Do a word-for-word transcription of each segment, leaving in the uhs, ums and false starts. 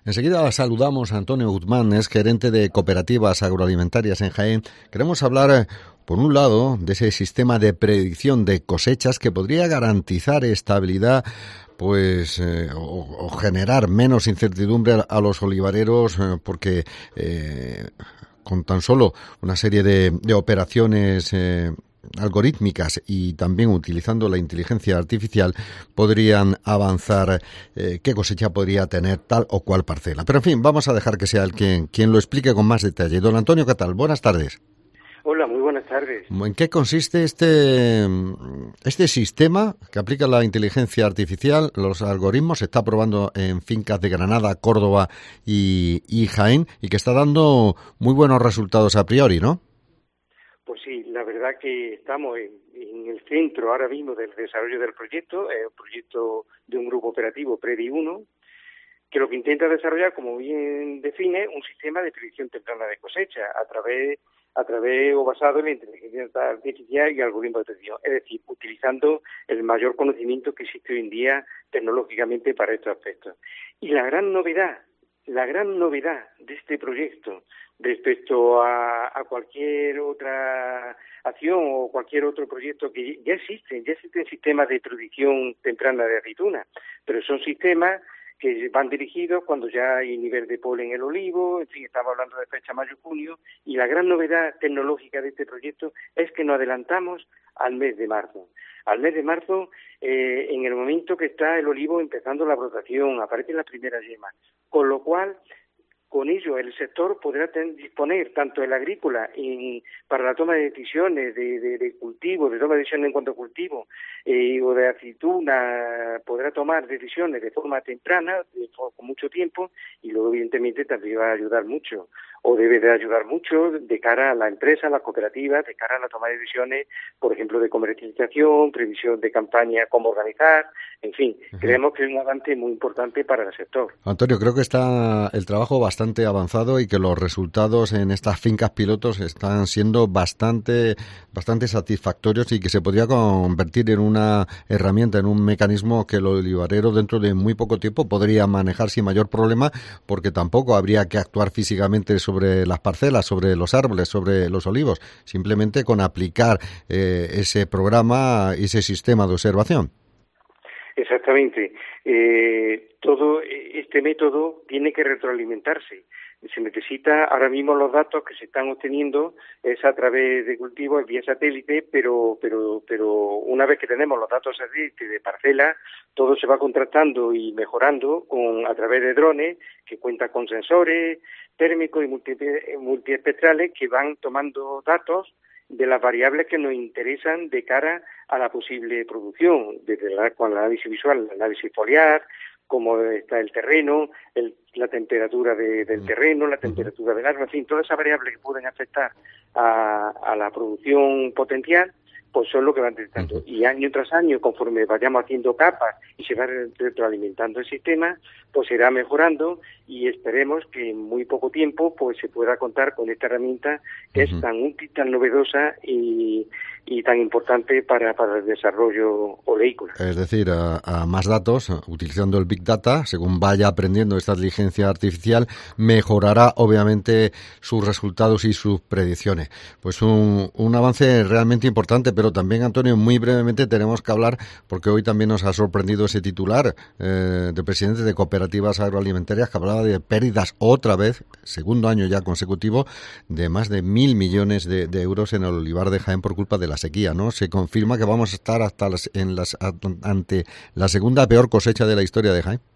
Enseguida saludamos a Antonio Guzmán, es gerente de cooperativas agroalimentarias en Jaén. Queremos hablar, por un lado, de ese sistema de predicción de cosechas que podría garantizar estabilidad, pues eh, o, o generar menos incertidumbre a, a los olivareros, eh, porque eh, con tan solo una serie de, de operaciones eh, algorítmicas y también utilizando la inteligencia artificial podrían avanzar eh, qué cosecha podría tener tal o cual parcela. Pero en fin, vamos a dejar que sea el quien, quien lo explique con más detalle. Don Antonio, ¿qué tal? Buenas tardes. Hola, muy buenas tardes. ¿En qué consiste este, este sistema que aplica la inteligencia artificial, los algoritmos, se está probando en fincas de Granada, Córdoba y, y Jaén y que está dando muy buenos resultados a priori, ¿no? Pues sí, la verdad que estamos en, en el centro ahora mismo del desarrollo del proyecto, es un proyecto de un grupo operativo, Predi uno, que lo que intenta desarrollar, como bien define, un sistema de predicción temprana de cosecha a través a través o basado en la inteligencia artificial y algoritmos de predicción, es decir, utilizando el mayor conocimiento que existe hoy en día tecnológicamente para estos aspectos. Y la gran novedad, la gran novedad de este proyecto respecto a, a cualquier otra acción o cualquier otro proyecto que ya existen, ya existen sistemas de predicción temprana de aceituna, pero son sistemas que van dirigidos cuando ya hay nivel de polen en el olivo, en fin, estamos hablando de fecha mayo-junio, y la gran novedad tecnológica de este proyecto es que nos adelantamos al mes de marzo. Al mes de marzo, eh, en el momento que está el olivo empezando la brotación, aparecen las primeras yemas, con lo cual, con ello, el sector podrá ten, disponer, tanto el agrícola en, para la toma de decisiones de, de, de cultivo, de toma de decisiones en cuanto a cultivo, eh, o de aceituna, podrá tomar decisiones de forma temprana, de, con mucho tiempo, y luego, evidentemente, también va a ayudar mucho, o debe de ayudar mucho de cara a la empresa, a las cooperativas, de cara a la toma de decisiones, por ejemplo, de comercialización, previsión de campaña, cómo organizar, en fin, uh-huh. Creemos que es un avance muy importante para el sector. Antonio, creo que está el trabajo bastante avanzado y que los resultados en estas fincas pilotos están siendo bastante, bastante satisfactorios y que se podría convertir en una herramienta, en un mecanismo que el olivarero dentro de muy poco tiempo podría manejar sin mayor problema, porque tampoco habría que actuar físicamente sobre las parcelas, sobre los árboles, sobre los olivos, simplemente con aplicar eh, ese programa, ese sistema de observación. Exactamente. Eh, todo este método tiene que retroalimentarse. Se necesita, ahora mismo los datos que se están obteniendo es a través de cultivos vía satélite, pero pero pero una vez que tenemos los datos satélite de parcela, todo se va contrastando y mejorando con a través de drones que cuentan con sensores térmicos y multi, multiespectrales que van tomando datos de las variables que nos interesan de cara a la posible producción, desde la, con el análisis visual, el análisis foliar, cómo está el terreno, el, la temperatura de, del terreno, la temperatura del árbol, en fin, todas esas variables que pueden afectar a, a la producción potencial, pues son lo que van detectando. Y año tras año, conforme vayamos haciendo capas y se va retroalimentando el sistema, pues será mejorando y esperemos que en muy poco tiempo pues se pueda contar con esta herramienta que uh-huh. es tan útil, tan novedosa y, y tan importante para, para el desarrollo oleícola. Es decir, a, a más datos, utilizando el Big Data, según vaya aprendiendo esta inteligencia artificial, mejorará obviamente sus resultados y sus predicciones. Pues un, un avance realmente importante, pero también, Antonio, muy brevemente tenemos que hablar, porque hoy también nos ha sorprendido ese titular eh, de presidente de cooperativas agroalimentarias que hablaba de pérdidas otra vez, segundo año ya consecutivo, de más de mil millones de, de euros en el olivar de Jaén por culpa de la sequía, ¿no? Se confirma que vamos a estar hasta las, en las, ante la segunda peor cosecha de la historia de Jaén.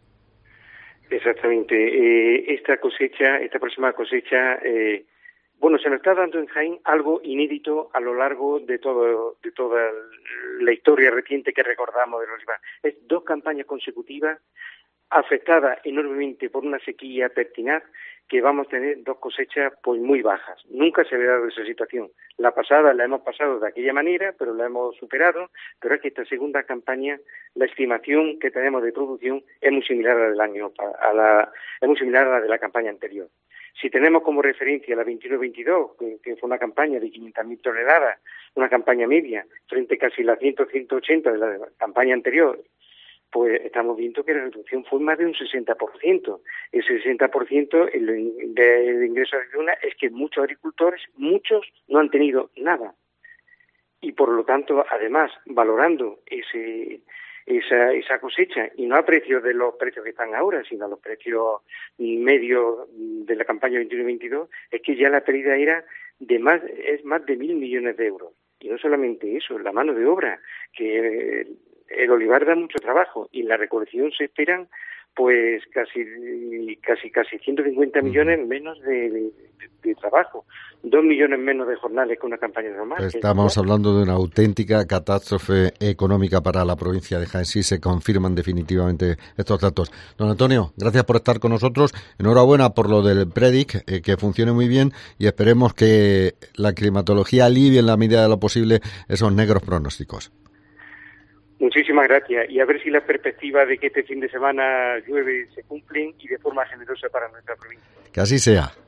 Exactamente. Eh, esta cosecha, esta próxima cosecha, eh, bueno, se nos está dando en Jaén algo inédito a lo largo de todo, de toda la historia reciente que recordamos del olivar. Es dos campañas consecutivas afectadas enormemente por una sequía pertinaz, que vamos a tener dos cosechas pues muy bajas. Nunca se había dado esa situación. La pasada la hemos pasado de aquella manera, pero la hemos superado, pero es que esta segunda campaña, la estimación que tenemos de producción es muy similar a la del año, a la, es muy similar a la de la campaña anterior. Si tenemos como referencia la veintiuno veintidós, que, que fue una campaña de quinientas mil toneladas, una campaña media, frente casi a la cien ciento ochenta de la campaña anterior, pues estamos viendo que la reducción fue más de un sesenta por ciento. El sesenta por ciento del ingreso de ayuda es que muchos agricultores, muchos, no han tenido nada. Y por lo tanto, además, valorando ese esa esa cosecha, y no a precios de los precios que están ahora, sino a los precios medios de la campaña veintiuno veintidós, es que ya la pérdida era de más, es más de mil millones de euros. Y no solamente eso, la mano de obra, que el olivar da mucho trabajo, y en la recolección se esperan pues casi casi casi ciento cincuenta millones menos de, de, de trabajo, dos millones menos de jornales que una campaña normal. Estamos hablando de una auténtica catástrofe económica para la provincia de Jaén. Sí, se confirman definitivamente estos datos. Don Antonio, gracias por estar con nosotros. Enhorabuena por lo del Predic, eh, que funcione muy bien, y esperemos que la climatología alivie en la medida de lo posible esos negros pronósticos. Muchísimas gracias, y a ver si las perspectivas de que este fin de semana llueve se cumplen y de forma generosa para nuestra provincia. Que así sea.